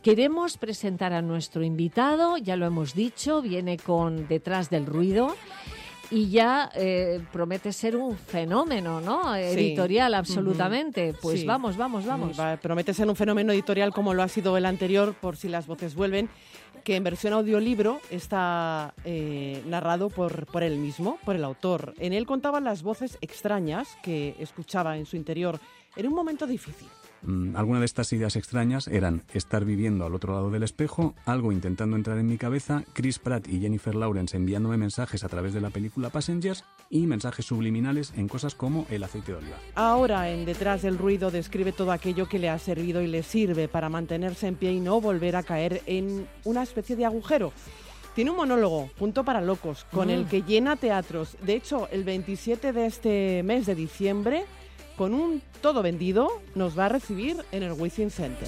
Queremos presentar a nuestro invitado, ya lo hemos dicho, viene con Detrás del ruido y ya promete ser un fenómeno, ¿no? Editorial, absolutamente. Pues sí. Vamos. Promete ser un fenómeno editorial como lo ha sido el anterior, Por si las voces vuelven, que en versión audiolibro está narrado por él mismo, por el autor. En él contaba las voces extrañas que escuchaba en su interior en un momento difícil. Algunas de estas ideas extrañas eran estar viviendo al otro lado del espejo, algo intentando entrar en mi cabeza, Chris Pratt y Jennifer Lawrence enviándome mensajes a través de la película Passengers y mensajes subliminales en cosas como el aceite de oliva. Ahora, en Detrás del ruido, describe todo aquello que le ha servido y le sirve para mantenerse en pie y no volver a caer en una especie de agujero. Tiene un monólogo, Punto para locos, con el que llena teatros. De hecho, el 27 de este mes de diciembre, con un todo vendido, nos va a recibir en el Within Center.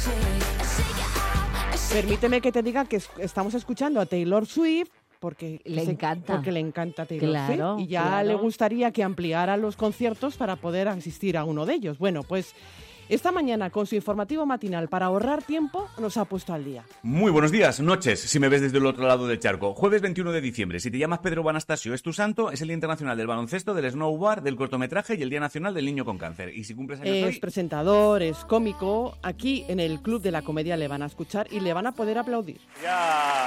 Permíteme que te diga que estamos escuchando a Taylor Swift porque le encanta Taylor Swift y ya le gustaría que ampliara los conciertos para poder asistir a uno de ellos. Bueno, pues esta mañana, con su informativo matinal para ahorrar tiempo, nos ha puesto al día. Muy buenos días, noches, si me ves desde el otro lado del charco. Jueves 21 de diciembre. Si te llamas Pedro Anastasio, es tu santo, es el Día Internacional del Baloncesto, del Snowboard, del cortometraje y el Día Nacional del Niño con Cáncer. Y si cumples años hoy... Es presentador, es cómico. Aquí en el Club de la Comedia le van a escuchar y le van a poder aplaudir. Ya...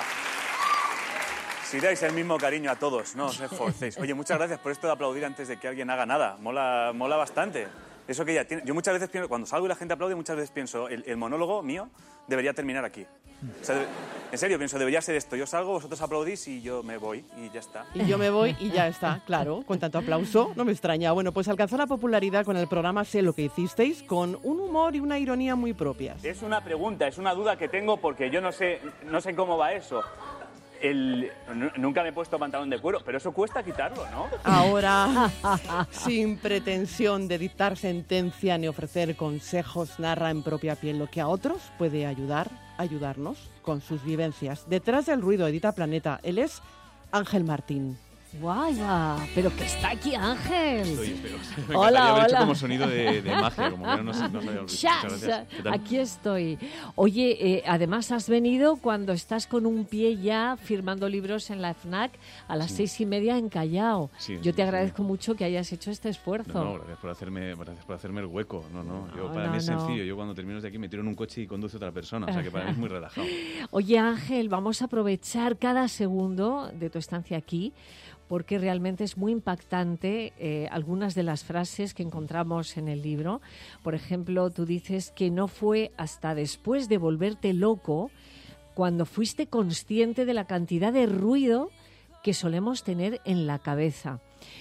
Si dais el mismo cariño a todos, no os esforcéis. Oye, muchas gracias por esto de aplaudir antes de que alguien haga nada. Mola bastante. Eso que ya tiene. Yo muchas veces pienso, cuando salgo y la gente aplaude, muchas veces pienso, el monólogo mío debería terminar aquí. O sea, en serio, pienso, debería ser esto. Yo salgo, vosotros aplaudís y yo me voy y ya está. Y yo me voy y ya está, claro. Con tanto aplauso, no me extraña. Bueno, pues alcanzó la popularidad con el programa Sé lo que hicisteis, con un humor y una ironía muy propias. Es una pregunta, es una duda que tengo porque yo no sé cómo va eso. Nunca me he puesto pantalón de cuero, pero eso cuesta quitarlo, ¿no? Ahora, sin pretensión de dictar sentencia ni ofrecer consejos, narra en propia piel lo que a otros puede ayudarnos con sus vivencias. Detrás del ruido, edita Planeta. Él es Ángel Martín. ¡Guau! Pero que está aquí Ángel. Me encantaría haber hecho como sonido de magia, como que no sabía. Muchas aquí estoy. Oye, además has venido cuando estás con un pie ya firmando libros en la FNAC a las 6:30 en Callao. Yo te agradezco mucho que hayas hecho este esfuerzo. No, gracias por hacerme el hueco. Para mí es sencillo. Yo cuando termino de aquí me tiro en un coche y conduce a otra persona. O sea que para mí es muy relajado. Oye, Ángel, vamos a aprovechar cada segundo de tu estancia aquí, porque realmente es muy impactante algunas de las frases que encontramos en el libro. Por ejemplo, tú dices que no fue hasta después de volverte loco cuando fuiste consciente de la cantidad de ruido que solemos tener en la cabeza.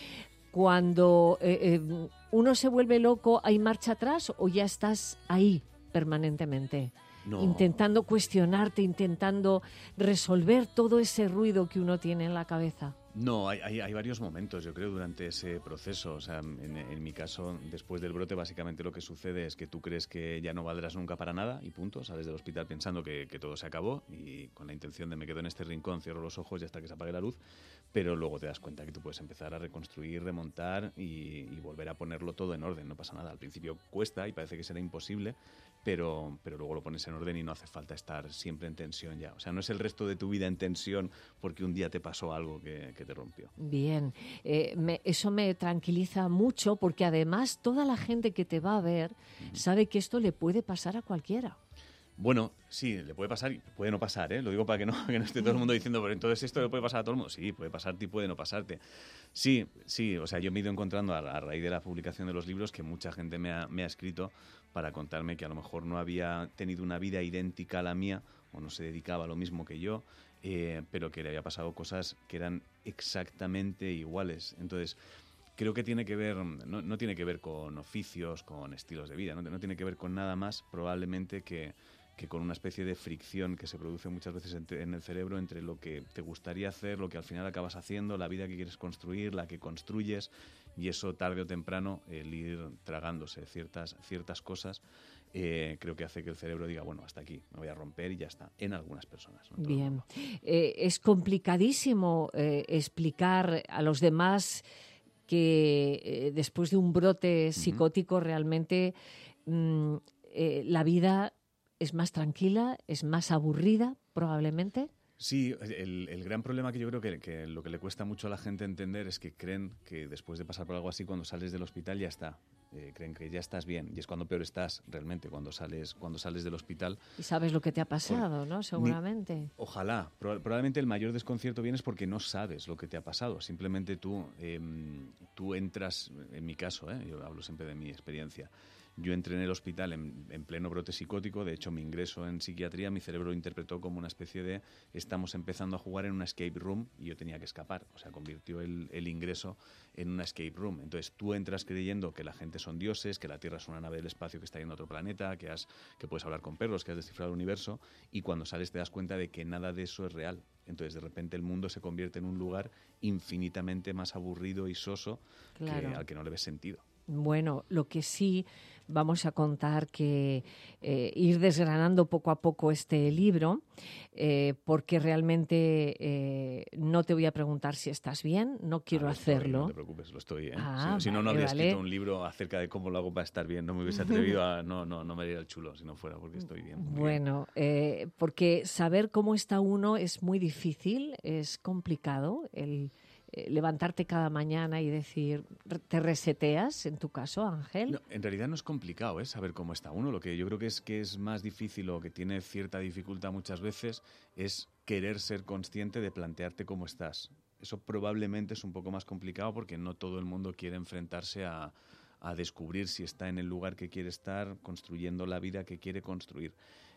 Cuando uno se vuelve loco, ¿hay marcha atrás o ya estás ahí permanentemente? No. Intentando cuestionarte, intentando resolver todo ese ruido que uno tiene en la cabeza. No, hay varios momentos, yo creo, durante ese proceso. O sea, en mi caso, después del brote, básicamente lo que sucede es que tú crees que ya no valdrás nunca para nada y punto. Sales del hospital pensando que todo se acabó y con la intención de me quedo en este rincón, cierro los ojos y hasta que se apague la luz. Pero luego te das cuenta que tú puedes empezar a reconstruir, remontar y volver a ponerlo todo en orden. No pasa nada. Al principio cuesta y parece que será imposible, pero luego lo pones en orden y no hace falta estar siempre en tensión ya. O sea, no es el resto de tu vida en tensión porque un día te pasó algo que te rompió. Bien, eso me tranquiliza mucho porque además toda la gente que te va a ver sabe que esto le puede pasar a cualquiera. Bueno, sí, le puede pasar y puede no pasar, ¿eh? Lo digo para que no esté todo el mundo diciendo, pero entonces esto le puede pasar a todo el mundo. Sí, puede pasarte y puede no pasarte. Sí, o sea, yo me he ido encontrando a raíz de la publicación de los libros que mucha gente me ha escrito para contarme que a lo mejor no había tenido una vida idéntica a la mía o no se dedicaba a lo mismo que yo, pero que le había pasado cosas que eran exactamente iguales. Entonces, creo que tiene que ver, no tiene que ver con oficios, con estilos de vida, no tiene que ver con nada más probablemente que con una especie de fricción que se produce muchas veces en el cerebro entre lo que te gustaría hacer, lo que al final acabas haciendo, la vida que quieres construir, la que construyes, y eso tarde o temprano, el ir tragándose ciertas cosas, creo que hace que el cerebro diga, bueno, hasta aquí, me voy a romper y ya está, en algunas personas. ¿No? Bien, es complicadísimo explicar a los demás que después de un brote psicótico realmente la vida es más tranquila, es más aburrida, probablemente. Sí, el gran problema que yo creo que lo que le cuesta mucho a la gente entender es que creen que después de pasar por algo así, cuando sales del hospital ya está. Creen que ya estás bien, y es cuando peor estás realmente, cuando sales del hospital. Y sabes lo que te ha pasado, ¿no? Seguramente. Ojalá. Probablemente el mayor desconcierto viene es porque no sabes lo que te ha pasado. Simplemente tú entras, en mi caso, yo hablo siempre de mi experiencia. Yo entré en el hospital en pleno brote psicótico. De hecho, mi ingreso en psiquiatría, mi cerebro lo interpretó como una especie de estamos empezando a jugar en una escape room y yo tenía que escapar. O sea, convirtió el ingreso en una escape room. Entonces, tú entras creyendo que la gente son dioses, que la Tierra es una nave del espacio que está yendo a otro planeta, que puedes hablar con perros, que has descifrado el universo, y cuando sales te das cuenta de que nada de eso es real. Entonces, de repente, el mundo se convierte en un lugar infinitamente más aburrido y soso, Claro. al que no le ves sentido. Bueno, lo que sí vamos a contar que ir desgranando poco a poco este libro, porque realmente no te voy a preguntar si estás bien, no quiero hacerlo. No te preocupes, lo estoy. Ah, si no, no vale, habría vale. escrito un libro acerca de cómo lo hago para estar bien. No me hubiese atrevido a... No me haría el chulo si no fuera porque estoy bien. Muy bien. Bueno, porque saber cómo está uno es muy difícil, es complicado el levantarte cada mañana y decir, ¿te reseteas en tu caso, Ángel? No, en realidad no es complicado saber cómo está uno. Lo que yo creo que es más difícil o que tiene cierta dificultad muchas veces es querer ser consciente de plantearte cómo estás. Eso probablemente es un poco más complicado porque no todo el mundo quiere enfrentarse a descubrir si está en el lugar que quiere estar, construyendo la vida que quiere construir.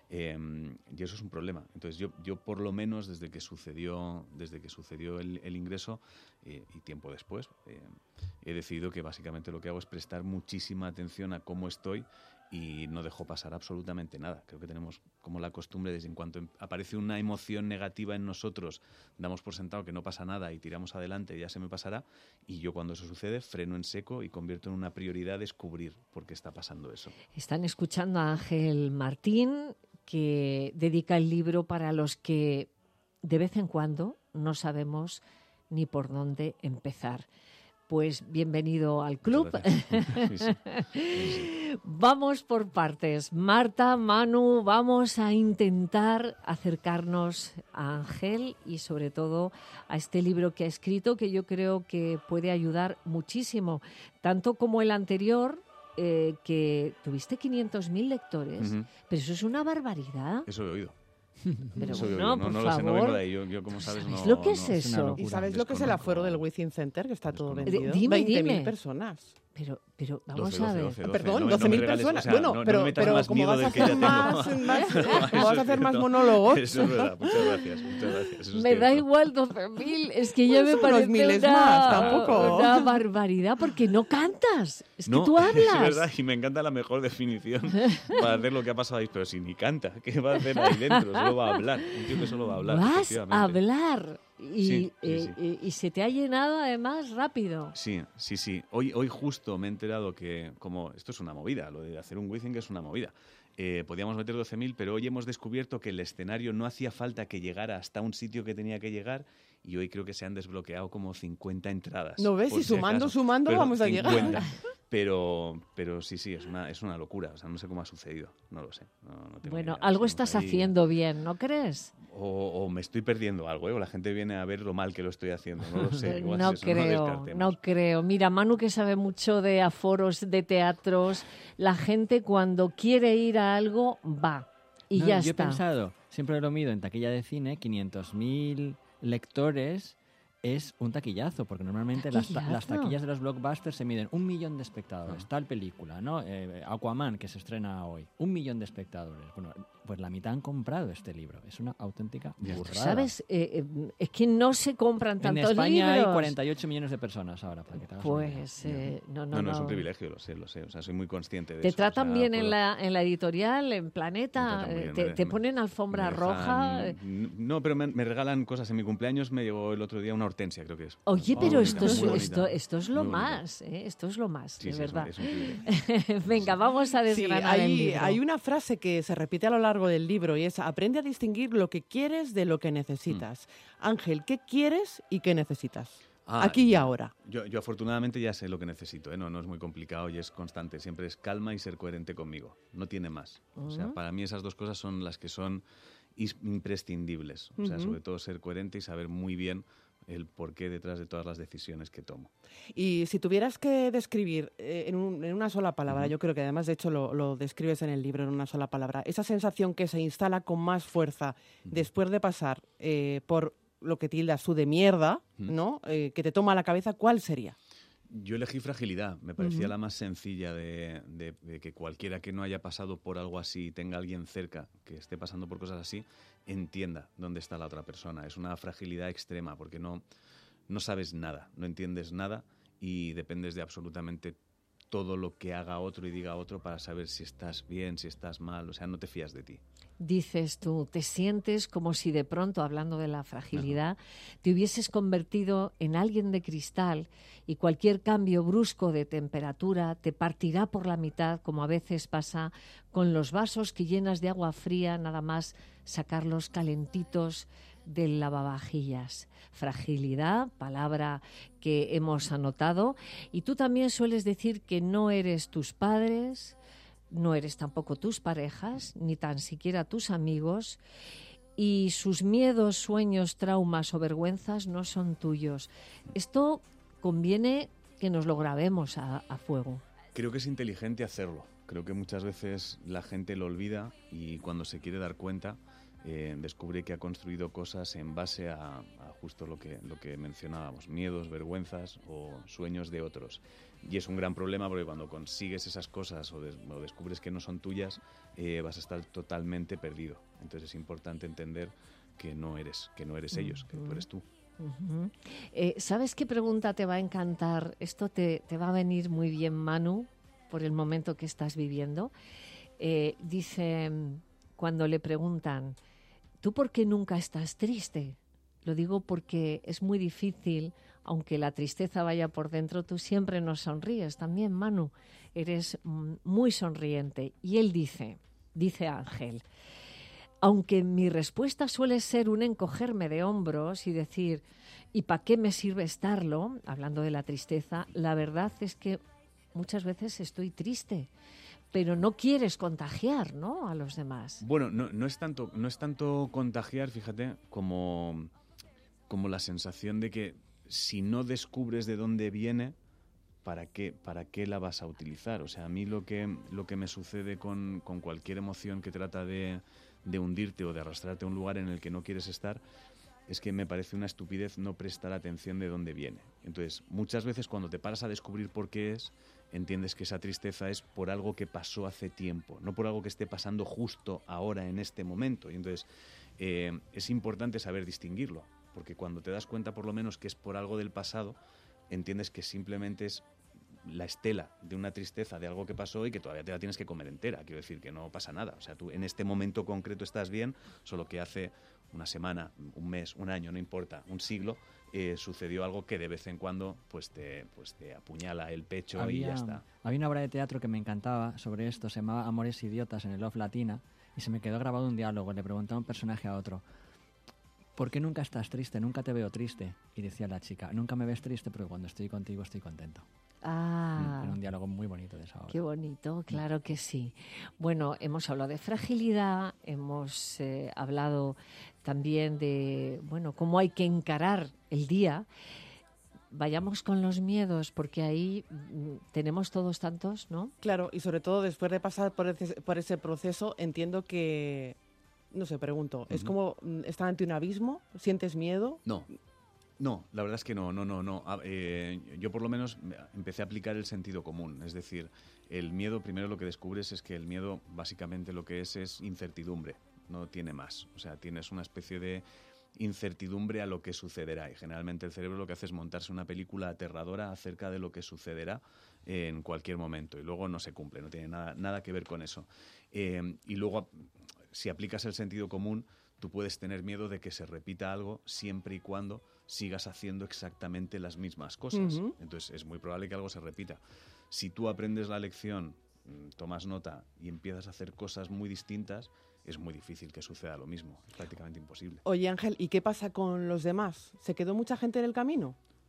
Y eso es un problema. Entonces yo por lo menos desde que sucedió el ingreso y tiempo después he decidido que básicamente lo que hago es prestar muchísima atención a cómo estoy y no dejo pasar absolutamente nada. Creo que tenemos como la costumbre de en cuanto aparece una emoción negativa en nosotros, damos por sentado que no pasa nada y tiramos adelante y ya se me pasará, y yo cuando eso sucede freno en seco y convierto en una prioridad descubrir por qué está pasando eso. Están escuchando a Ángel Martín, que dedica el libro para los que de vez en cuando no sabemos ni por dónde empezar. Pues bienvenido al club. Sí. Vamos por partes. Marta, Manu, vamos a intentar acercarnos a Ángel y sobre todo a este libro que ha escrito, que yo creo que puede ayudar muchísimo, tanto como el anterior, que tuviste 500.000 lectores, pero eso es una barbaridad. Eso he oído. Pero Eso he bueno, oído. por No favor. lo sé, no vengo de ahí. Yo como sabes, ¿Sabes no... lo que es no- eso? ¿Y sabes lo que es el aforo del Within Center? Que está todo Desconozco. vendido. Dime, 20.000 dime. personas. Pero vamos a ver. 12. Perdón, No me 12.000 regales, personas. o sea, Bueno, no me pero metas más como miedo vas a del que ya hacer tengo. como vas a hacer más Eso- monólogos. Eso es verdad. Muchas gracias. Eso es Me da cierto. igual 12.000, es que ya Pues me unos parece miles más, tampoco. una barbaridad, porque no cantas, es que No, tú hablas. Es verdad, y me encanta la mejor definición para hacer lo que ha pasado ahí. Pero si ni canta, ¿qué va a hacer ahí dentro? Solo va a hablar. Un tío que solo va a hablar. Vas efectivamente. a hablar y, Sí, sí. y se te ha llenado además rápido. Sí. Hoy justo me he enterado que, como esto es una movida, lo de hacer un Within es una movida. Podíamos meter 12.000, pero hoy hemos descubierto que el escenario no hacía falta que llegara hasta un sitio que tenía que llegar, y hoy creo que se han desbloqueado como 50 entradas. ¿No ves? por Y si acaso. sumando, Pero vamos a llegar. 50. Pero sí, es una locura. O sea, no sé cómo ha sucedido. No lo sé. No tengo Bueno, ni idea. algo Estamos estás ahí. haciendo bien, ¿no crees? O me estoy perdiendo algo, o la gente viene a ver lo mal que lo estoy haciendo. No lo sé. Igual No es eso, creo, descartemos. no creo. Mira, Manu, que sabe mucho de aforos, de teatros, la gente cuando quiere ir a algo va y No, ya yo está. he pensado, siempre lo mido en taquilla de cine, 500.000 lectores es un taquillazo, porque normalmente las ¿Taquillazo? taquillas de los blockbusters se miden 1 millón de espectadores, tal película, ¿no? Aquaman, que se estrena hoy, 1 millón de espectadores. Bueno, pues la mitad han comprado este libro. Es una auténtica burrada. ¿Sabes? Es que no se compran En tantos España libros. hay 48 millones de personas ahora, para que te hagas una idea. Pues no. No, es un privilegio, lo sé. O sea, soy muy consciente de ¿Te eso. tratan O sea, bien puedo- en la editorial, en Planeta? Me tratan muy bien, ¿Te me- ponen alfombra me roja? dejan- No, pero me regalan cosas. En mi cumpleaños me llegó el otro día una hortensia, creo que es. Oye, Muy pero bonita, muy bonita. esto es lo Muy bonita. más, ¿eh? Esto es lo más, Sí, de sí, verdad. es un privilegio. Venga, vamos a Sí, desgranar el libro. hay una frase que se repite a lo largo del libro y es: aprende a distinguir lo que quieres de lo que necesitas. Ángel, ¿qué quieres y qué necesitas? aquí y ahora. Yo afortunadamente ya sé lo que necesito, ¿eh? No es muy complicado y es constante. Siempre es calma y ser coherente conmigo. No tiene más. O sea, para mí esas dos cosas son las que son imprescindibles. O sea, sobre todo ser coherente y saber muy bien el porqué detrás de todas las decisiones que tomo. Y si tuvieras que describir en una sola palabra, yo creo que además de hecho lo describes en el libro en una sola palabra, esa sensación que se instala con más fuerza después de pasar por lo que tildas tú de mierda, ¿no? Que te toma la cabeza, ¿cuál sería? Yo elegí fragilidad, me parecía la más sencilla de que cualquiera que no haya pasado por algo así, tenga alguien cerca que esté pasando por cosas así, entienda dónde está la otra persona. Es una fragilidad extrema porque no sabes nada, no entiendes nada y dependes de absolutamente todo lo que haga otro y diga otro para saber si estás bien, si estás mal, o sea, no te fías de ti. Dices tú, te sientes como si de pronto, hablando de la fragilidad, te hubieses convertido en alguien de cristal y cualquier cambio brusco de temperatura te partirá por la mitad, como a veces pasa con los vasos que llenas de agua fría, nada más sacarlos calentitos del lavavajillas. Fragilidad, palabra que hemos anotado. Y tú también sueles decir que no eres tus padres, no eres tampoco tus parejas, ni tan siquiera tus amigos, y sus miedos, sueños, traumas o vergüenzas no son tuyos. Esto conviene que nos lo grabemos a fuego. Creo que es inteligente hacerlo. Creo que muchas veces la gente lo olvida y cuando se quiere dar cuenta descubre que ha construido cosas en base a justo lo que mencionábamos, miedos, vergüenzas o sueños de otros. Y es un gran problema porque cuando consigues esas cosas o descubres que no son tuyas, vas a estar totalmente perdido. Entonces es importante entender que no eres ellos, que tú eres tú. ¿Sabes qué pregunta te va a encantar? Esto te va a venir muy bien, Manu, por el momento que estás viviendo. Dice, cuando le preguntan, ¿tú por qué nunca estás triste? Lo digo porque es muy difícil, aunque la tristeza vaya por dentro, tú siempre nos sonríes también, Manu. Eres muy sonriente. Y él dice Ángel, aunque mi respuesta suele ser un encogerme de hombros y decir, ¿y para qué me sirve estarlo? Hablando de la tristeza, la verdad es que muchas veces estoy triste, pero no quieres contagiar, ¿no?, a los demás. Bueno, no es tanto contagiar, fíjate, como la sensación de que si no descubres de dónde viene, ¿para qué la vas a utilizar? O sea, a mí lo que me sucede con cualquier emoción que trata de hundirte o de arrastrarte a un lugar en el que no quieres estar, es que me parece una estupidez no prestar atención de dónde viene. Entonces, muchas veces cuando te paras a descubrir por qué es, entiendes que esa tristeza es por algo que pasó hace tiempo, no por algo que esté pasando justo ahora, en este momento. Y entonces, es importante saber distinguirlo, porque cuando te das cuenta por lo menos que es por algo del pasado, entiendes que simplemente es la estela de una tristeza de algo que pasó y que todavía te la tienes que comer entera. Quiero decir que no pasa nada. O sea, tú en este momento concreto estás bien, solo que hace una semana, un mes, un año, no importa, un siglo, sucedió algo que de vez en cuando pues te apuñala el pecho y ya está. Había una obra de teatro que me encantaba sobre esto, se llamaba Amores Idiotas en el Off Latina, y se me quedó grabado un diálogo. Le preguntaba un personaje a otro, ¿por qué nunca estás triste? Nunca te veo triste. Y decía la chica, nunca me ves triste, pero cuando estoy contigo estoy contento. Era un diálogo muy bonito de esa obra. Qué bonito, claro que sí. Bueno, hemos hablado de fragilidad, hemos hablado también de, bueno, cómo hay que encarar el día. Vayamos con los miedos, porque ahí tenemos todos tantos, ¿no? Claro, y sobre todo después de pasar por ese proceso, entiendo que, no sé, pregunto, ¿es como estar ante un abismo? ¿Sientes miedo? No, la verdad es que no. Yo por lo menos empecé a aplicar el sentido común. Es decir, el miedo, primero lo que descubres es que el miedo básicamente lo que es incertidumbre, no tiene más. O sea, tienes una especie de incertidumbre a lo que sucederá y generalmente el cerebro lo que hace es montarse una película aterradora acerca de lo que sucederá en cualquier momento y luego no se cumple, no tiene nada que ver con eso. Y luego, si aplicas el sentido común, tú puedes tener miedo de que se repita algo siempre y cuando sigas haciendo exactamente las mismas cosas. Entonces es muy probable que algo se repita. Si tú aprendes la lección, tomas nota y empiezas a hacer cosas muy distintas, es muy difícil que suceda lo mismo. Es prácticamente imposible. Oye, Ángel, ¿y qué pasa con los demás? ¿Se quedó mucha gente en el camino?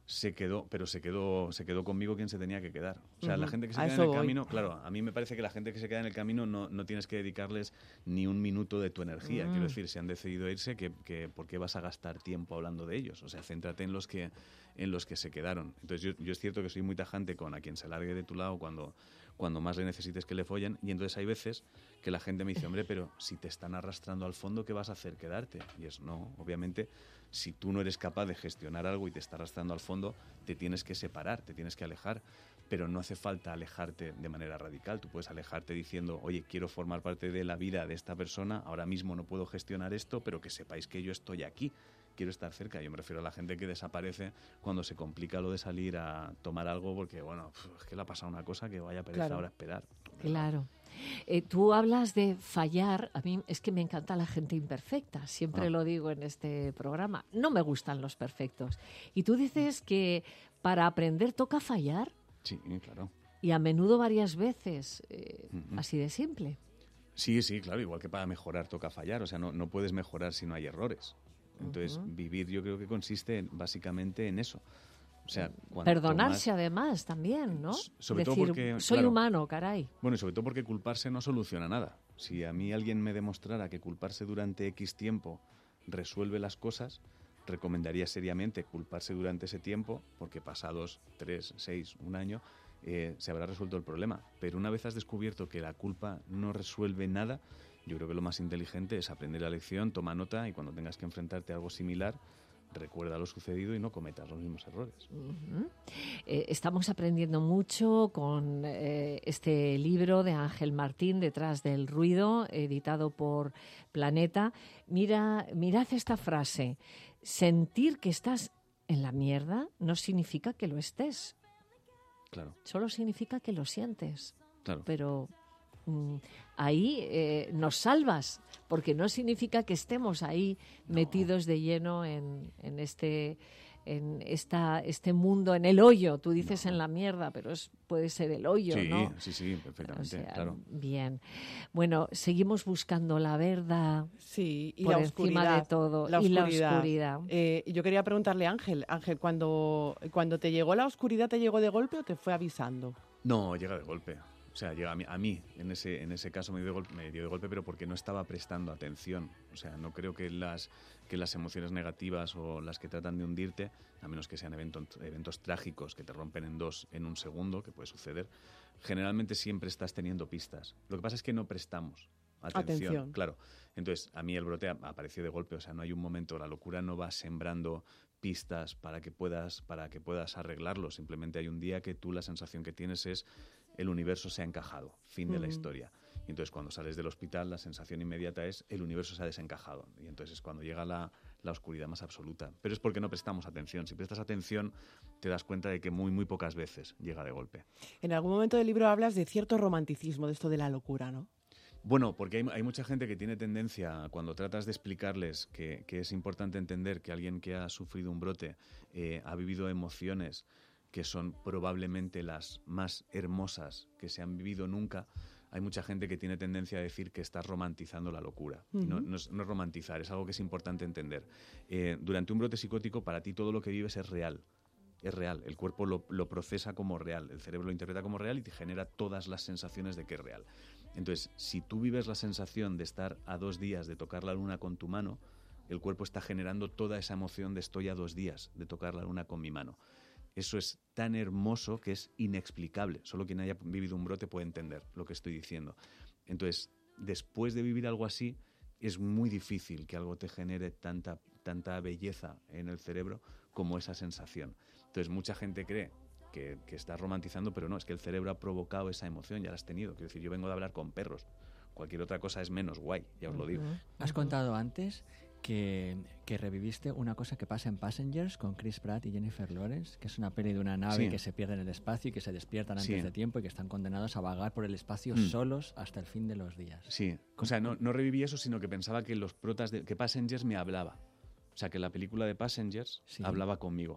se quedó conmigo quien se tenía que quedar. O sea, la gente que se A queda en eso el voy. camino, claro, a mí me parece que la gente que se queda en el camino no tienes que dedicarles ni un minuto de tu energía. Quiero decir, si han decidido irse, ¿por qué vas a gastar tiempo hablando de ellos? O sea, céntrate en los que se quedaron. Entonces, yo es cierto que soy muy tajante con a quien se largue de tu lado cuando más le necesites que le follen, y entonces hay veces que la gente me dice, hombre, pero si te están arrastrando al fondo, ¿qué vas a hacer? ¿Quedarte? Y es no, obviamente, si tú no eres capaz de gestionar algo y te está arrastrando al fondo, te tienes que separar, te tienes que alejar, pero no hace falta alejarte de manera radical. Tú puedes alejarte diciendo, oye, quiero formar parte de la vida de esta persona, ahora mismo no puedo gestionar esto, pero que sepáis que yo estoy aquí, quiero estar cerca. Yo me refiero a la gente que desaparece cuando se complica lo de salir a tomar algo porque, bueno, es que le ha pasado una cosa que vaya pereza ahora a esperar. Claro. Tú hablas de fallar. A mí es que me encanta la gente imperfecta. Siempre lo digo en este programa. No me gustan los perfectos. Y tú dices que para aprender toca fallar. Sí, claro. Y a menudo varias veces. Así de simple. Sí, claro. Igual que para mejorar toca fallar. O sea, no puedes mejorar si no hay errores. Entonces, vivir yo creo que consiste básicamente en eso. O sea, perdonarse además también, ¿no? Sobre decir, todo porque, soy claro, humano, caray. Bueno, y sobre todo porque culparse no soluciona nada. Si a mí alguien me demostrara que culparse durante X tiempo resuelve las cosas, recomendaría seriamente culparse durante ese tiempo, porque pasados 3, 6, un año, se habrá resuelto el problema. Pero una vez has descubierto que la culpa no resuelve nada, yo creo que lo más inteligente es aprender la lección, toma nota y cuando tengas que enfrentarte a algo similar, recuerda lo sucedido y no cometas los mismos errores. Estamos aprendiendo mucho con este libro de Ángel Martín, Detrás del ruido, editado por Planeta. Mirad esta frase. Sentir que estás en la mierda no significa que lo estés. Claro. Solo significa que lo sientes. Claro. Pero ahí nos salvas, porque no significa que estemos ahí metidos de lleno en este mundo, en el hoyo. Tú dices en la mierda, pero puede ser el hoyo, sí, ¿no? Sí, perfectamente, O sea, claro. Bien. Bueno, seguimos buscando la verdad. Sí, y por la encima oscuridad, de todo. la Y la oscuridad. oscuridad. Yo quería preguntarle a Ángel, cuando te llegó la oscuridad, ¿te llegó de golpe o te fue avisando? No, llega de golpe. O sea, llega a mí en ese caso me dio de golpe, pero porque no estaba prestando atención. O sea, no creo que las emociones negativas o las que tratan de hundirte, a menos que sean eventos trágicos que te rompen en dos en un segundo, que puede suceder, generalmente siempre estás teniendo pistas. Lo que pasa es que no prestamos atención. Claro. Entonces, a mí el brote apareció de golpe. O sea, no hay un momento, la locura no va sembrando pistas para que puedas arreglarlo. Simplemente hay un día que tú la sensación que tienes es el universo se ha encajado, fin de la historia. Y entonces cuando sales del hospital la sensación inmediata es el universo se ha desencajado. Y entonces es cuando llega la oscuridad más absoluta. Pero es porque no prestamos atención. Si prestas atención te das cuenta de que muy, muy pocas veces llega de golpe. En algún momento del libro hablas de cierto romanticismo, de esto de la locura, ¿no? Bueno, porque hay mucha gente que tiene tendencia, cuando tratas de explicarles que es importante entender que alguien que ha sufrido un brote ha vivido emociones que son probablemente las más hermosas que se han vivido nunca, hay mucha gente que tiene tendencia a decir que estás romantizando la locura. No es romantizar, es algo que es importante entender. Durante un brote psicótico, para ti todo lo que vives es real. Es real, el cuerpo lo procesa como real, el cerebro lo interpreta como real y te genera todas las sensaciones de que es real. Entonces, si tú vives la sensación de estar a 2 días de tocar la luna con tu mano, el cuerpo está generando toda esa emoción de estoy a 2 días de tocar la luna con mi mano. Eso es tan hermoso que es inexplicable. Solo quien haya vivido un brote puede entender lo que estoy diciendo. Entonces, después de vivir algo así, es muy difícil que algo te genere tanta belleza en el cerebro como esa sensación. Entonces, mucha gente cree que estás romantizando, pero no, es que el cerebro ha provocado esa emoción, ya la has tenido. Quiero decir, yo vengo de hablar con perros. Cualquier otra cosa es menos guay, ya os lo digo. Has contado antes que reviviste una cosa que pasa en Passengers con Chris Pratt y Jennifer Lawrence, que es una peli de una nave que se pierde en el espacio y que se despiertan antes de tiempo y que están condenados a vagar por el espacio solos hasta el fin de los días. Sí, o sea, no reviví eso, sino que pensaba que los protas que Passengers me hablaba. O sea, que la película de Passengers hablaba conmigo.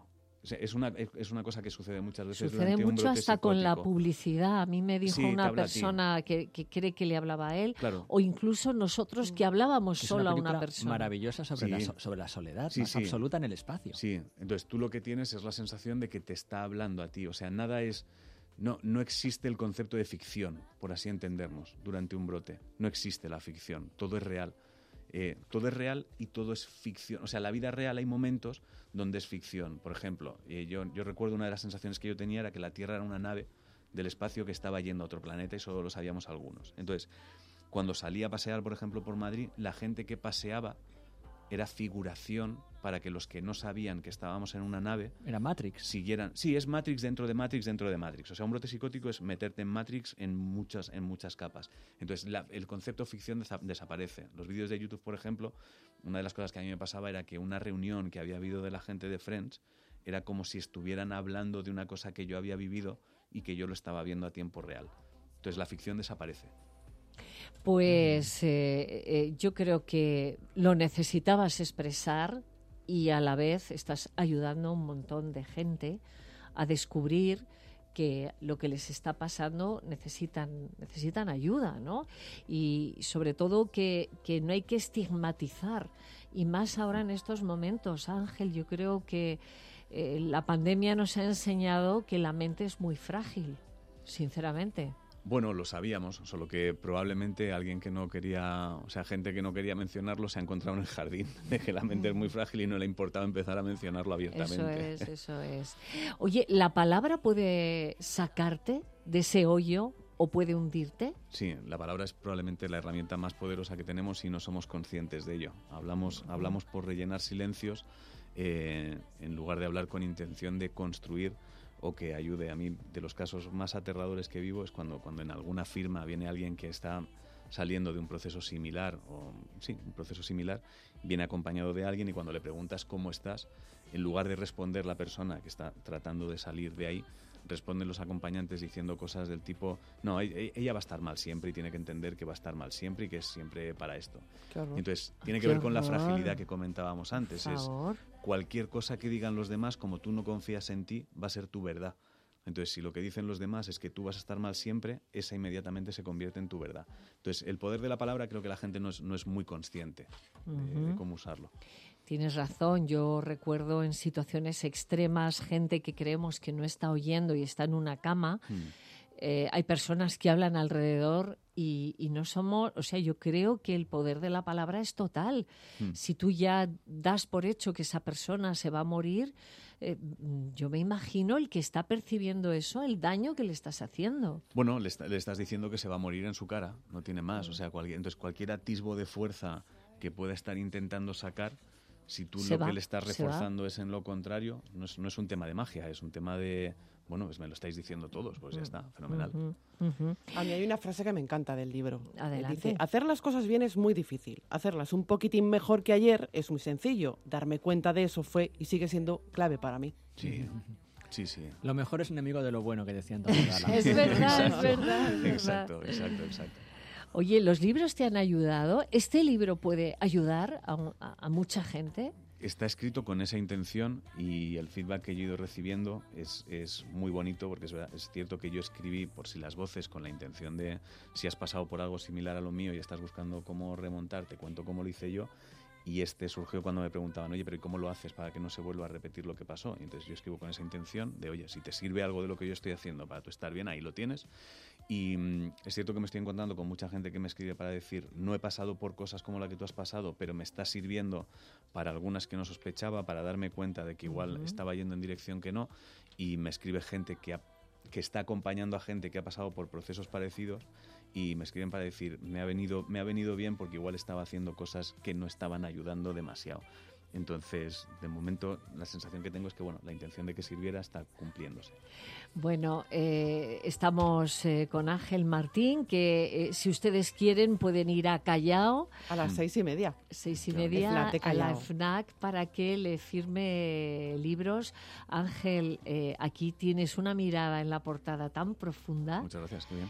O sea, es una cosa que sucede muchas veces. Sucede durante un mucho brote hasta con la psicótico. publicidad. A mí me dijo Sí, te una habla a ti. persona que cree que le hablaba a él, Claro. o incluso nosotros que hablábamos Es solo a una película persona. maravillosa sobre, Sí. sobre la soledad, Sí, más sí. absoluta en el espacio. Sí, entonces tú lo que tienes es la sensación de que te está hablando a ti. O sea, nada es... No existe el concepto de ficción, por así entendernos, durante un brote. No existe la ficción, todo es real. Todo es real y todo es ficción. O sea, en la vida real hay momentos donde es ficción. Por ejemplo, yo recuerdo una de las sensaciones que yo tenía era que la Tierra era una nave del espacio que estaba yendo a otro planeta y solo lo sabíamos algunos. Entonces, cuando salía a pasear, por ejemplo, por Madrid, la gente que paseaba era figuración para que los que no sabían que estábamos en una nave Era Matrix. siguieran. Sí, es Matrix dentro de Matrix dentro de Matrix. O sea, un brote psicótico es meterte en Matrix en muchas capas. Entonces, el concepto ficción desaparece. Los vídeos de YouTube, por ejemplo, una de las cosas que a mí me pasaba era que una reunión que había habido de la gente de Friends era como si estuvieran hablando de una cosa que yo había vivido y que yo lo estaba viendo a tiempo real. Entonces, la ficción desaparece. Pues yo creo que lo necesitabas expresar y a la vez estás ayudando a un montón de gente a descubrir que lo que les está pasando necesitan ayuda, ¿no? Y sobre todo que no hay que estigmatizar, y más ahora en estos momentos. Ángel, yo creo que la pandemia nos ha enseñado que la mente es muy frágil, sinceramente. Bueno, lo sabíamos, solo que probablemente alguien que no quería, o sea, gente que no quería mencionarlo se ha encontrado en el jardín de que la mente es muy frágil y no le importaba empezar a mencionarlo abiertamente. Eso es. Oye, ¿la palabra puede sacarte de ese hoyo o puede hundirte? Sí, la palabra es probablemente la herramienta más poderosa que tenemos y no somos conscientes de ello. Hablamos por rellenar silencios en lugar de hablar con intención de construir o que ayude. A mí, de los casos más aterradores que vivo es cuando en alguna firma viene alguien que está saliendo de un proceso similar, un proceso similar, viene acompañado de alguien y cuando le preguntas cómo estás, en lugar de responder la persona que está tratando de salir de ahí, responden los acompañantes diciendo cosas del tipo, no, ella va a estar mal siempre y tiene que entender que va a estar mal siempre y que es siempre para esto. Entonces, tiene que ver con la fragilidad que comentábamos antes. Es cualquier cosa que digan los demás, como tú no confías en ti, va a ser tu verdad. Entonces, si lo que dicen los demás es que tú vas a estar mal siempre, esa inmediatamente se convierte en tu verdad. Entonces, el poder de la palabra creo que la gente no es muy consciente de cómo usarlo. Tienes razón, yo recuerdo en situaciones extremas gente que creemos que no está oyendo y está en una cama. Hay personas que hablan alrededor y no somos, o sea, yo creo que el poder de la palabra es total. Si tú ya das por hecho que esa persona se va a morir, yo me imagino el que está percibiendo eso, el daño que le estás haciendo. Bueno, le estás diciendo que se va a morir en su cara, no tiene más. O sea, entonces cualquier atisbo de fuerza que pueda estar intentando sacar, si tú lo que le estás reforzando es en lo contrario, no es un tema de magia, es un tema de, bueno, me lo estáis diciendo todos, pues ya está, fenomenal. A mí hay una frase que me encanta del libro. Adelante. Dice, hacer las cosas bien es muy difícil, hacerlas un poquitín mejor que ayer es muy sencillo. Darme cuenta de eso fue y sigue siendo clave para mí. Sí. Sí, sí. Lo mejor es enemigo de lo bueno, que decían todos. Es verdad, es verdad. Exacto. Oye, ¿los libros te han ayudado? ¿Este libro puede ayudar a mucha gente? Está escrito con esa intención y el feedback que yo he ido recibiendo es muy bonito porque es cierto que yo escribí por si las voces con la intención de si has pasado por algo similar a lo mío y estás buscando cómo remontar, te cuento cómo lo hice yo. Y surgió cuando me preguntaban, oye, pero ¿y cómo lo haces para que no se vuelva a repetir lo que pasó? Y entonces yo escribo con esa intención de, oye, si te sirve algo de lo que yo estoy haciendo para tú estar bien, ahí lo tienes. Y es cierto que me estoy encontrando con mucha gente que me escribe para decir, no he pasado por cosas como la que tú has pasado, pero me está sirviendo para algunas que no sospechaba, para darme cuenta de que igual estaba yendo en dirección que no. Y me escribe gente que está acompañando a gente que ha pasado por procesos parecidos y me escriben para decir, me ha venido bien porque igual estaba haciendo cosas que no estaban ayudando demasiado. Entonces, de momento, la sensación que tengo es que la intención de que sirviera está cumpliéndose. Bueno, estamos con Ángel Martín, que si ustedes quieren pueden ir a Callao. A las 6:30. 6:30 a la FNAC para que le firme libros. Ángel, aquí tienes una mirada en la portada tan profunda. Muchas gracias, qué bien.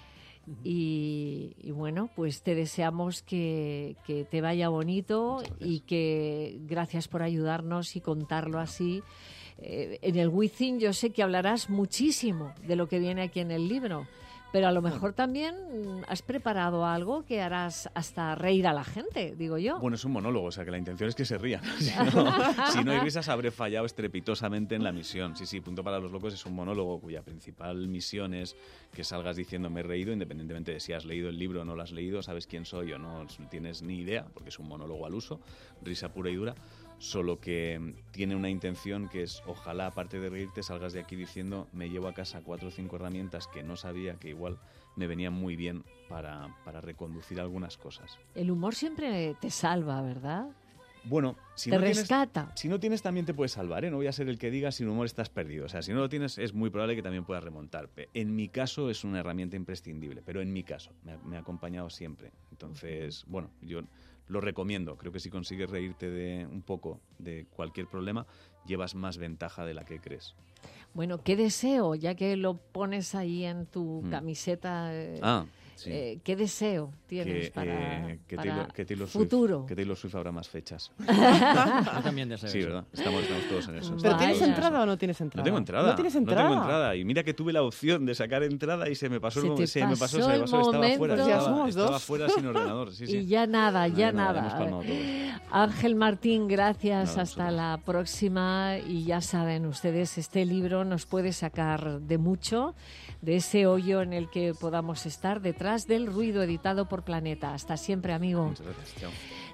Y bueno, pues te deseamos que te vaya bonito y que gracias por ayudarnos y contarlo así. En el Within yo sé que hablarás muchísimo de lo que viene aquí en el libro, pero a lo mejor también has preparado algo que harás hasta reír a la gente, digo yo. Bueno, es un monólogo, o sea que la intención es que se rían. Si no hay risas, habré fallado estrepitosamente en la misión. Sí, Punto para los Locos es un monólogo cuya principal misión es que salgas diciendo me he reído, independientemente de si has leído el libro o no lo has leído, sabes quién soy o no tienes ni idea, porque es un monólogo al uso, risa pura y dura. Solo que tiene una intención que es, ojalá, aparte de reírte, salgas de aquí diciendo me llevo a casa 4 o 5 herramientas que no sabía que igual me venían muy bien para reconducir algunas cosas. El humor siempre te salva, ¿verdad? Bueno, si te no rescata. Si no tienes, también te puedes salvar, ¿eh? No voy a ser el que diga sin humor estás perdido. O sea, si no lo tienes, es muy probable que también puedas remontar. En mi caso es una herramienta imprescindible, pero en mi caso me ha acompañado siempre. Entonces, bueno, yo lo recomiendo. Creo que si consigues reírte de un poco de cualquier problema, llevas más ventaja de la que crees. Bueno, qué deseo, ya que lo pones ahí en tu camiseta. Sí. ¿Qué deseo tienes para futuro? Que Taylor Swift habrá más fechas. Yo también deseo. Sí, ¿verdad? Estamos todos en eso. ¿Pero tienes entrada o no tienes entrada? No tengo entrada. ¿No tienes entrada? No tengo entrada. Y mira que tuve la opción de sacar entrada y se me pasó. Estaba fuera. Estaba fuera sin ordenador. Sí. Y ya nada. Ángel Martín, gracias. Hasta la próxima. Y ya saben ustedes, este libro nos puede sacar de mucho, de ese hoyo en el que podamos estar, detrás del ruido, editado por Planeta. Hasta siempre, amigo. Muchas gracias. Chao.